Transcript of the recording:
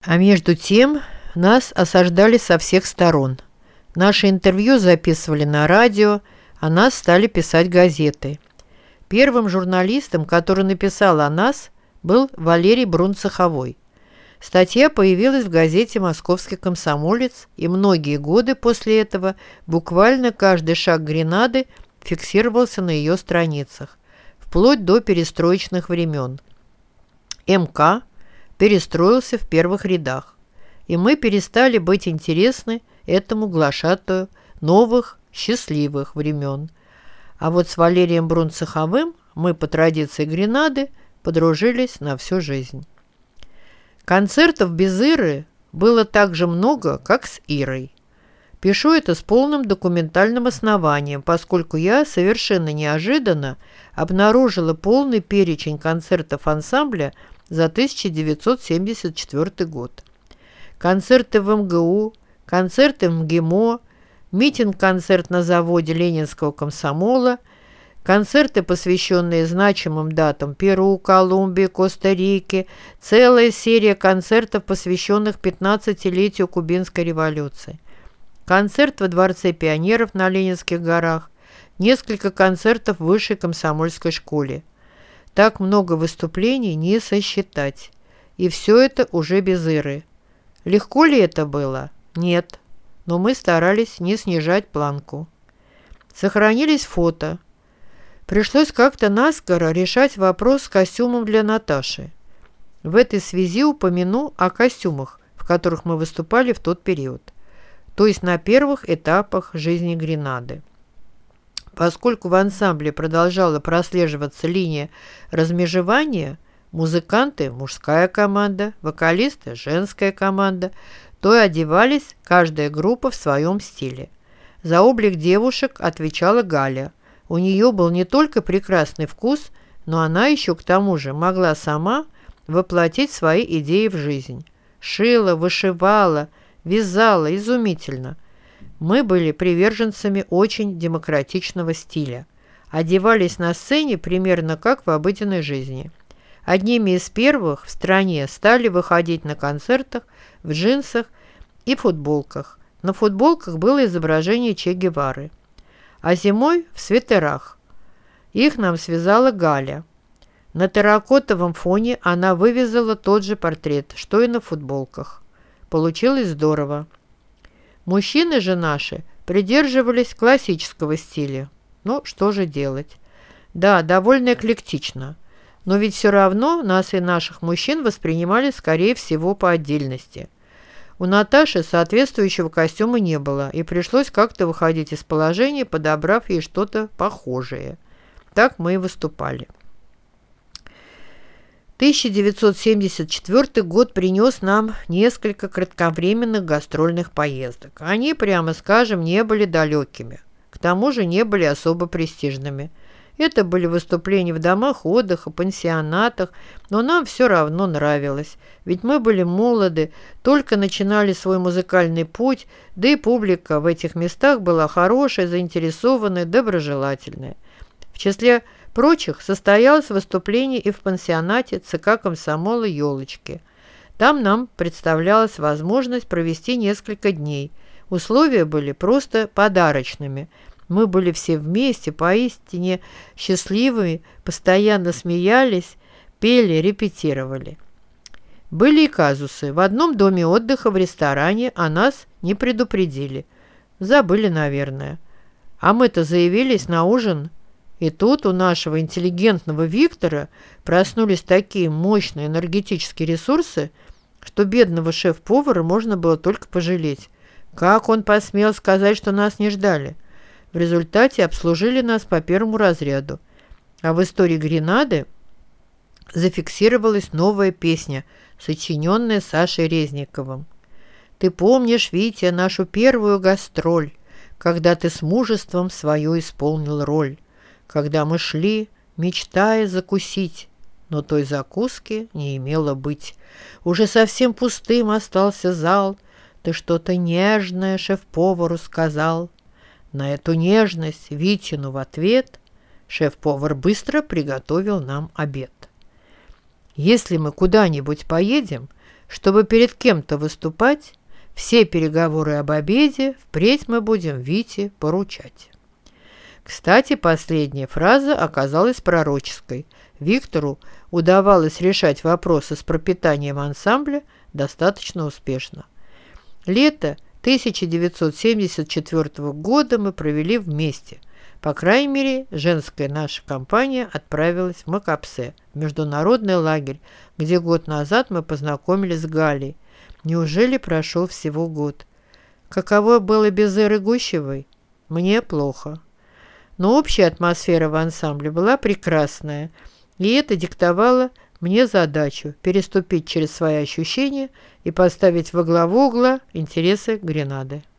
А между тем нас осаждали со всех сторон. Наши интервью записывали на радио, о нас стали писать газеты. Первым журналистом, который написал о нас, был Валерий Брун-Цеховой. Статья появилась в газете «Московский комсомолец», и многие годы после этого буквально каждый шаг Гренады фиксировался на ее страницах, вплоть до перестроечных времен. МК перестроился в первых рядах, и мы перестали быть интересны этому глашатаю новых счастливых времен. А вот с Валерием Брун-Цеховым мы по традиции Гренады подружились на всю жизнь. Концертов без Иры было так же много, как с Ирой. Пишу это с полным документальным основанием, поскольку я совершенно неожиданно обнаружила полный перечень концертов ансамбля за 1974 год. Концерты в МГУ, концерты в МГИМО, митинг-концерт на заводе Ленинского комсомола, концерты, посвященные значимым датам Перу, Колумбии, Коста-Рике, целая серия концертов, посвященных 15-летию Кубинской революции, концерт во Дворце пионеров на Ленинских горах, несколько концертов в Высшей комсомольской школе. Так много выступлений не сосчитать. И все это уже без Иры. Легко ли это было? Нет. Но мы старались не снижать планку. Сохранились фото. Пришлось как-то наскоро решать вопрос с костюмом для Наташи. В этой связи упомяну о костюмах, в которых мы выступали в тот период. То есть на первых этапах жизни Гренады. Поскольку в ансамбле продолжала прослеживаться линия размежевания, музыканты – мужская команда, вокалисты – женская команда, то и одевались каждая группа в своем стиле. За облик девушек отвечала Галя. У нее был не только прекрасный вкус, но она еще к тому же могла сама воплотить свои идеи в жизнь. Шила, вышивала, вязала изумительно. Мы были приверженцами очень демократичного стиля. Одевались на сцене примерно как в обыденной жизни. Одними из первых в стране стали выходить на концертах в джинсах и футболках. На футболках было изображение Че Гевары. А зимой в свитерах. Их нам связала Галя. На терракотовом фоне она вывязала тот же портрет, что и на футболках. Получилось здорово. Мужчины же наши придерживались классического стиля. Ну, что же делать? Да, довольно эклектично. Но ведь все равно нас и наших мужчин воспринимали, скорее всего, по отдельности. У Наташи соответствующего костюма не было, и пришлось как-то выходить из положения, подобрав ей что-то похожее. Так мы и выступали. 1974 год принес нам несколько кратковременных гастрольных поездок. Они, прямо скажем, не были далекими. К тому же не были особо престижными. Это были выступления в домах отдыха, пансионатах, но нам все равно нравилось. Ведь мы были молоды, только начинали свой музыкальный путь, да и публика в этих местах была хорошая, заинтересованная, доброжелательная. В числе прочих состоялось выступление и в пансионате ЦК комсомола «Елочки». Там нам представлялась возможность провести несколько дней. Условия были просто подарочными. Мы были все вместе, поистине счастливыми, постоянно смеялись, пели, репетировали. Были и казусы. В одном доме отдыха в ресторане о нас не предупредили. Забыли, наверное. А мы-то заявились на ужин. И тут у нашего интеллигентного Виктора проснулись такие мощные энергетические ресурсы, что бедного шеф-повара можно было только пожалеть. Как он посмел сказать, что нас не ждали? В результате обслужили нас по первому разряду. А в истории Гренады зафиксировалась новая песня, сочиненная Сашей Резниковым. «Ты помнишь, Витя, нашу первую гастроль, когда ты с мужеством свою исполнил роль, когда мы шли, мечтая закусить, но той закуски не имело быть. Уже совсем пустым остался зал, ты что-то нежное шеф-повару сказал». На эту нежность Витину в ответ шеф-повар быстро приготовил нам обед. Если мы куда-нибудь поедем, Чтобы перед кем-то выступать, все переговоры об обеде впредь мы будем Вите поручать». Кстати, последняя фраза оказалась пророческой. Виктору удавалось решать вопросы с пропитанием ансамбля достаточно успешно. Лето 1974 года мы провели вместе. По крайней мере, женская наша компания отправилась в Макапсе, международный лагерь, где год назад мы познакомились с Галей. Неужели прошел всего год? Каково было без Эры Гущевой? Мне плохо. Но общая атмосфера в ансамбле была прекрасная, и это диктовало мне задачу переступить через свои ощущения и поставить во главу угла интересы Гренады.